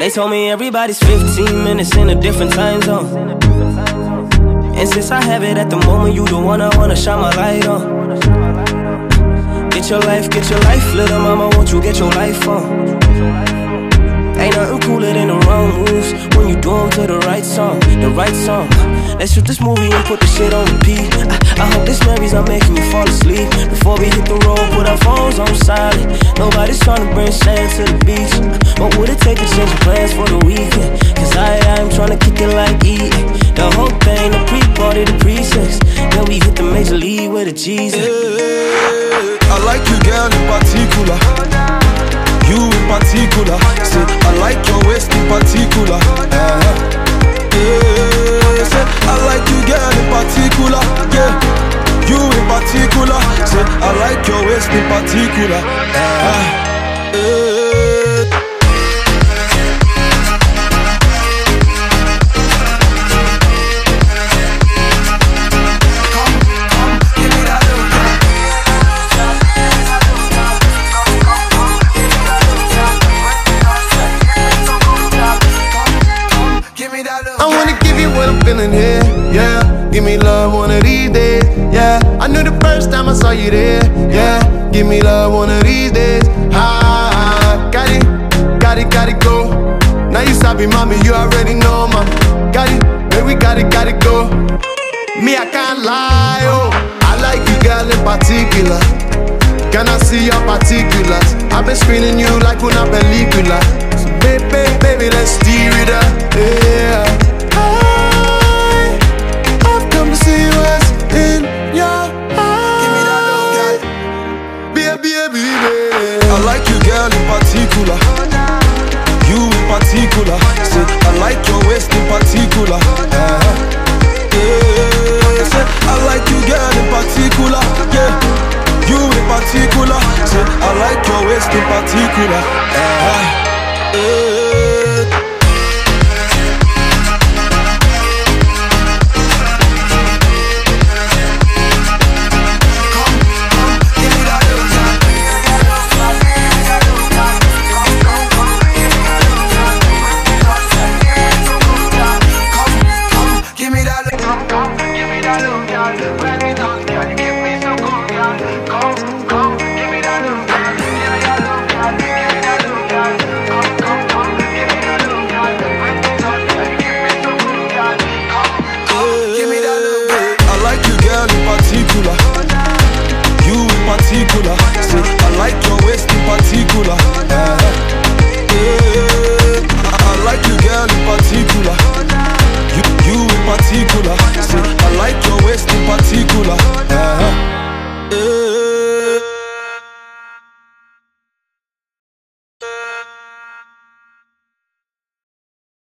They told me everybody's 15 minutes in a different time zone. And since I have it at the moment, you the one I wanna shine my light on. Get your life, little mama, won't you get your life on? Ain't nothing cooler than the wrong moves when you do them to the right song, the right song. Let's shoot this movie and put the shit on repeat. I hope this memories are making you fall asleep. Before we hit the road, put our phones on silent. Nobody's trying to bring sand to the beach. What would it take to change your plans for the weekend? Cause I'm trying to kick it like eating. The whole thing, the pre-party, the pre-sex. Then we hit the major league with a Jesus. I like you, girl, in particular. You in particular. Say, I like your waist in particular. Say, I like you, girl, in particular. Yeah, you in particular. Say, I like your waist in particular. Here, yeah, give me love one of these days, yeah. I knew the first time I saw you there, yeah. Give me love one of these days. Got it, go. Now you sabi, mommy, you already know, mama. Got it, baby, got it, go. Me, I can't lie, oh. I like you, girl, in particular. Can I see your particulars? I've been screening you like una película. So baby, let's steer it up, yeah. See what's in your eyes. Baby. I like you, girl, in particular. You in particular. Say, I like your waist in particular. Say, I like you, girl, in particular. Yeah, you in particular. Say, I like your waist in particular. Give me that look, girl. When we talk, girl, you give me so good, girl. Come,